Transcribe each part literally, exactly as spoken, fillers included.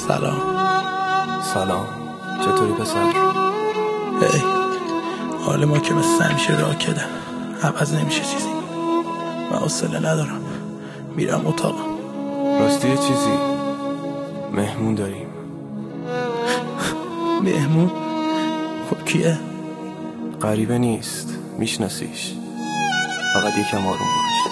سلام. سلام، چطوری پسر؟ هی حال ما که مثل همیشه راکده، عوض نمیشه چیزی. من حوصله ندارم، میرم اتاقم. راستی یه چیزی، مهمون داریم. مهمون؟ خب کیه؟ غریبه نیست، میشناسیش. فقط یکم آروم باش.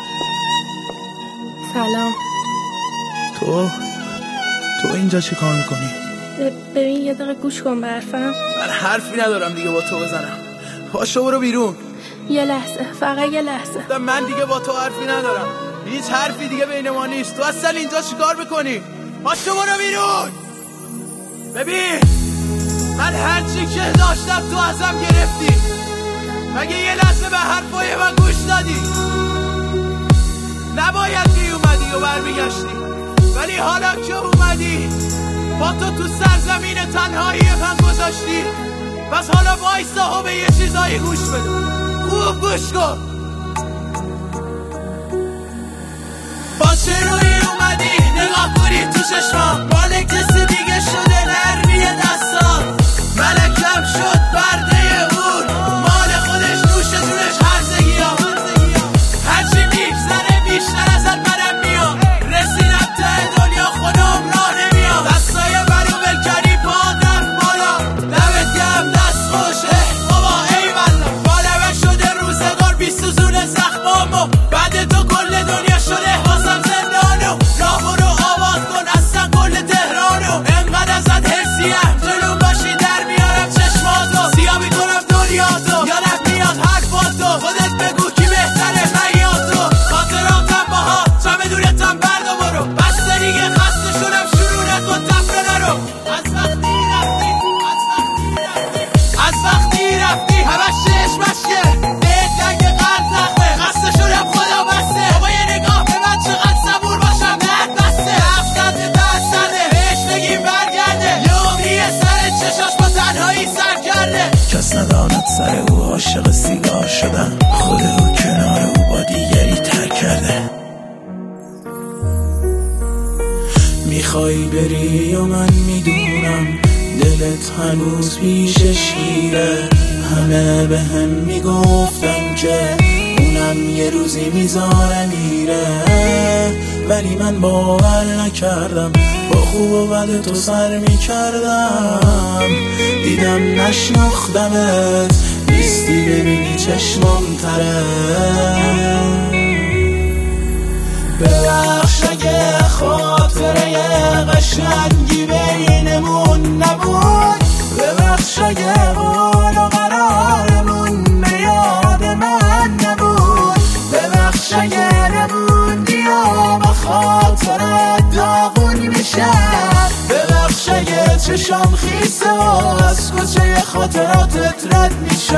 سلام. تو؟ تو اینجا چی کار میکنی؟ ببین یه دقیقه گوش کن به حرفم. من حرفی ندارم دیگه با تو بزنم. پاشو برو بیرون. یه لحظه، فقط یه لحظه. من دیگه با تو حرفی ندارم، هیچ حرفی دیگه بین ما نیست. تو اصلا اینجا چی کار میکنی؟ پاشو برو بیرون. ببین من هرچی که داشتم تو ازم گرفتی. مگه یه لحظه به حرفای من گوش دادی؟ نباید می اومدی و برمیگشتی، ولی حالا که اومدی با تو تو سرزمین تنهایی من گذاشتی. پس حالا وایسا و به یه چیزایی گوش بده. خوب گوش کن. با چه روی اومدی نگاه کنی تو چشمام، مال کسی دیگه شده نرمی دستام. ملکم شد برده اون، مال خودش نوش جونش هرزگی ها. هرچی میگذره بیشتر ازت منم میام. رسیدم ته دنیا خودم راه نمیام. دستای منو ول کردی پادم بالا، دمت گرم دست خوشه بابا ایوالله. بالمه شده روزگار بی سوزون زخمامو، بعد تو کل دنیا شده واسم زندانو. راه برو آباد کن اصلا کل تهرانو. انقدر ازت حسیم جلو باشی در میارم چشماتو. سیاه میکنم دنیاتو، یادم میاد حرفاتو. خودت بگو کی بهتره من یا تو. خاطراتم باها چمدونتم برد و برو. بسته دیگه خسته شدم شروع نکن تفره نرو. از وقتی رفتی از وقتی رفتی همش چشم مشکه. بهت دنگ قلب زخمه، خسته شدم خدا بسته. بابا یه نگاه به من چقدر صبور باشم درد بسته. هفتاد درصده بهش بگیم برگرده. یه عمری سر چشاش با تنهایی سر کرده. کس نداند سر او عاشق سیگار شدن، خود او کنار او با دیگری ترک کرده. میخوای بری یا من میدونم دلت هنوز پیش شیره. همه به هم میگفتن که اونم یه روزی میذاره میره، ولی من باور نکردم. با خوب و بد تو سر میکردم. دیدم نشناختمت، نیستی ببینی چشمام تره. ببخش اگه خاطره قشنگی بینمون نبود. ببخش اگه قول و قرارمون به یاد من نبود. ببخش اگه نبودی و با خاطرت داغون میشم. ببخش اگه چشام خیسه و از کوچه خاطراتت رد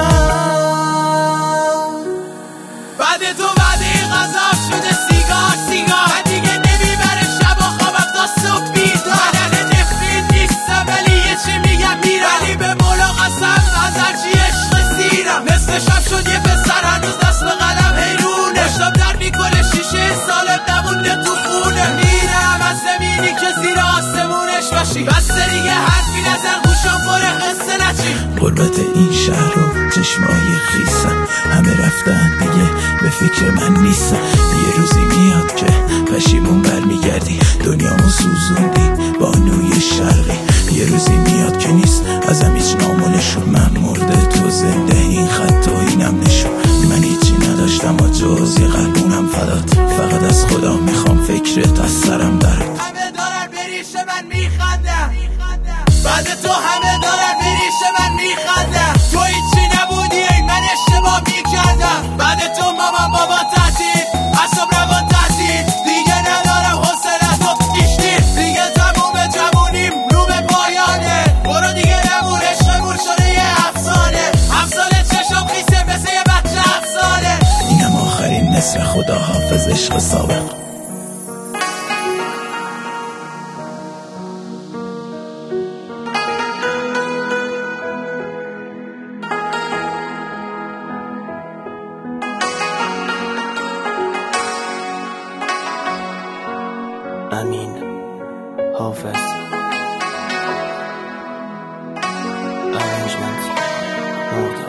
میشم. بعد تو بعد این غذاب شده سیگار سیگار. من دیگه نمیبره شب و خوابم تا صبح بیدار. من نفرین نیستم ولی یه چی میگم میرم. ولی به مولا قسم از هرچی عشق سیرم. نصف شب شد یه پسر هنوز دست به قلم حیرونه. پشتم در میکنه شیشه سالم نمونده تو خونه. میرم از زمینی که زیر آسمونش باشی. بسته دیگه حرفی نزن گوشم پره قصه نچی. غربت این شهر و چشمای خیسم، همه رفتن دیگه به فکر من نیستم. یه روزی میاد که پشیمون برمیگردی، دنیامو سوزوندی بانوی شرقی. یه روزی میاد که نیست ازم هیچ نامونشون. من مرده تو زنده، این خط و اینم نشون. من هیچی نداشتم و جز یه قلبونم فدات. فقط از خدا میخوام فکرت از سرم درد. همه دارن بریش من میخندم، بعد تو همه دارن بریش من میخندم. تو هیچی نبودی ای من اشتباه میکردم. بعد تو مامان بابا تحتید اصاب روان تحتید. دیگه ندارم حوصلت و ایشتی. دیگه تموم جوونیم رو به پایانه. برو دیگه نمون عشقمون شده یه افسانه. افسانه چشم خیسه مثل یه بچه افسانه. اینم آخرین نصر خدا حافظ عشق سابق. امین حافظ. جنتی مردم